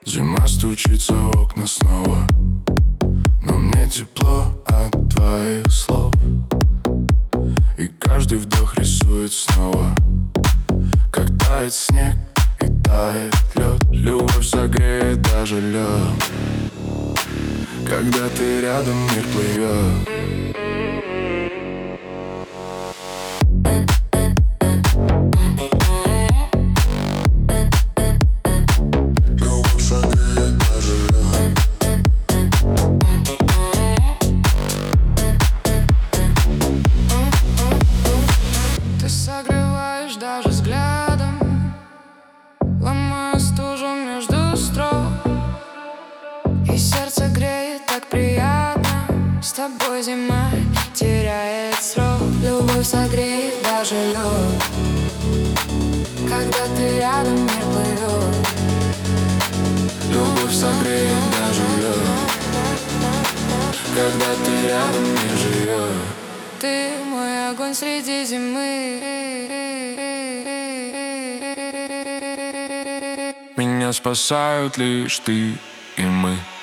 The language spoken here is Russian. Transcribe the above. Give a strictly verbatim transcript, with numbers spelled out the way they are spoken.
Зима стучится в окна снова, но мне тепло от твоих слов. И каждый вдох рисует снова, как тает снег и тает лед. Любовь согреет даже лед. Когда ты рядом, мир плывет. Согреваешь даже взглядом, ломая стужу между строк. И сердце греет так приятно, с тобой зима теряет срок. Любовь согреет даже лед. Когда ты рядом, мир плывет. Любовь согреет даже лед. Когда ты рядом, мир живет. Ты мой огонь среди зимы. Меня спасают лишь ты и мы.